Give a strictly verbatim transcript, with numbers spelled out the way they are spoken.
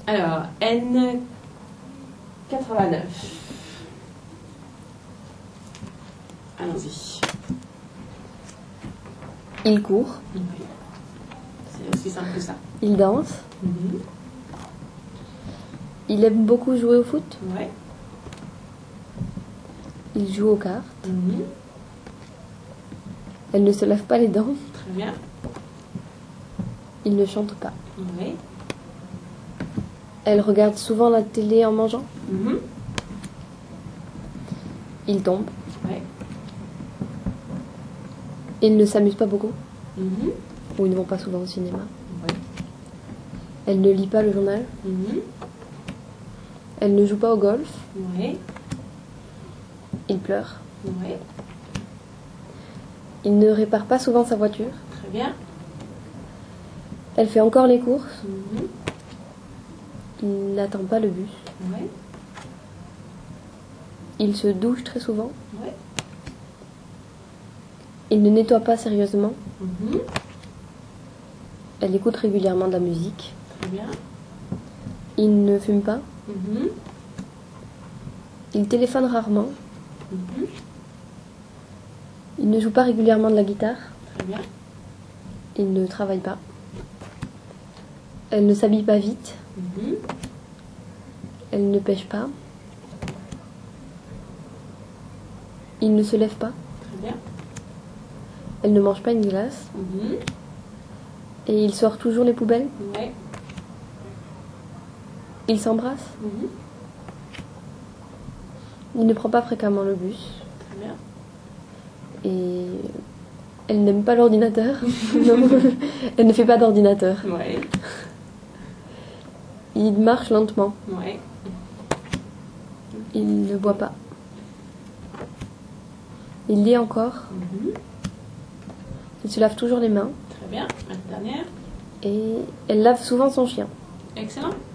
Alors, N quatre-vingt-neuf. Allons-y. Il court. Oui. C'est aussi simple que ça. Il danse. Mhm. Il aime beaucoup jouer au foot. Ouais. Il joue aux cartes. Mhm. Elle ne se lave pas les dents. Très bien. Il ne chante pas. Oui. Elle regarde souvent la télé en mangeant. Mhm. Il tombe. Ouais. Il ne s'amuse pas beaucoup. Mhm. Ou ils ne vont pas souvent au cinéma. Ouais. Elle ne lit pas le journal. Mhm. Elle ne joue pas au golf. Ouais. Il pleure. Ouais. Il ne répare pas souvent sa voiture. Très bien. Elle fait encore les courses. Mhm. Il n'attend pas le bus. Ouais. Il se douche très souvent. Ouais. Il ne nettoie pas sérieusement. Mhm. Elle écoute régulièrement de la musique. Très bien. Il ne fume pas. Mhm. Il téléphone rarement. Mhm. Il ne joue pas régulièrement de la guitare. Très bien. Il ne travaille pas. Elle ne s'habille pas vite. Mhm. Elle ne pêche pas. Il ne se lève pas. Très bien. Elle ne mange pas une glace. Mhm. Et il sort toujours les poubelles. Ouais. Il s'embrasse. Mhm. Il ne prend pas fréquemment le bus. Très bien. Et elle n'aime pas l'ordinateur. Non, elle ne fait pas d'ordinateur. Ouais. Il marche lentement. Ouais. Il ne boit pas. Il lit encore. Mhm. Il se lave toujours les mains. Très bien. La dernière. Et elle lave souvent son chien. Excellent.